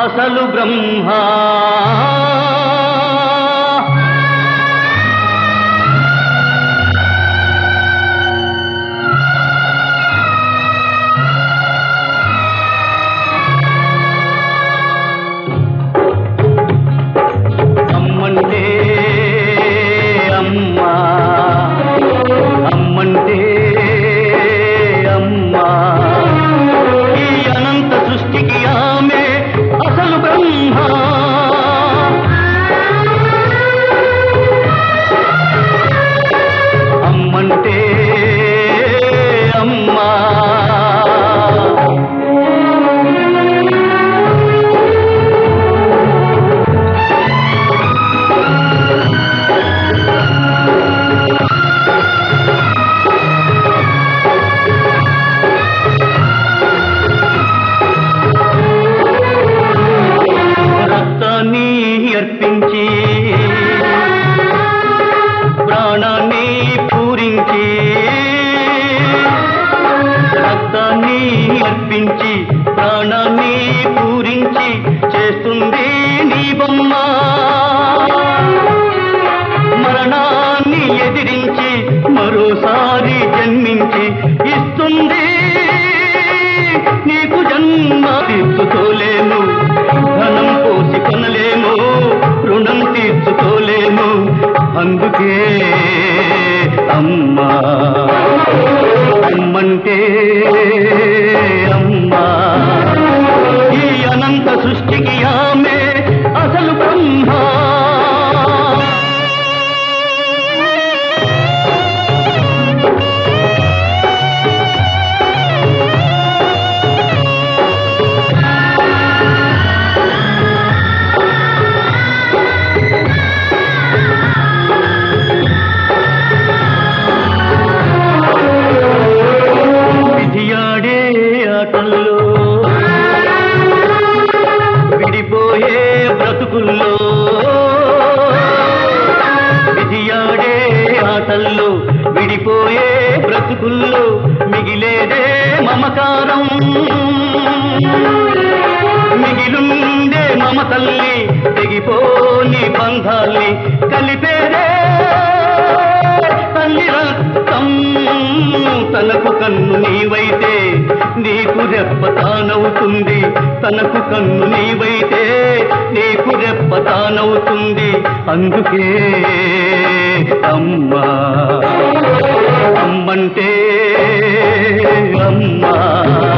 అసలు బ్రహ్మ అమ్మంటే అమ్మా అమ్మంటే అమ్మా ఈ అనంత సృష్టికి ఆమె అసలు బ్రహ్మ అమ్మంటే అమ్మా అర్పించి ప్రాణాన్ని పూరించి రక్తాన్ని అర్పించి ప్రాణాన్ని పూరించి చేస్తుంది నీ బొమ్మ మరణాన్ని ఎదిరించి మరోసారి జన్మించి ఇస్తుంది నీకు జన్మ తీర్చుకోలేను ధనం పోసి కొనలేము రుణం తీర్చుకోలేము అందుకే అమ్మా అమ్మంటే అమ్మా ఈ అనంత సృష్టికి ఆమె అసలు బ్రహ్మ విడిపోయే బ్రతుకుల్లో విధియాడే ఆటల్లో విడిపోయే బ్రతుకుల్లో మిగిలేదే మమకారం మిగిలుండే మమతల్ని తెగిపోని బంధాల్ని కలిపేదే తల్లి రక్తం తనకు కన్ను నీవైతే నీకు రెప్ప తానవుతుంది తనకు కన్ను నీవైతే నీకు రెప్ప తానవుతుంది అందుకే అమ్మా అమ్మంటే అమ్మా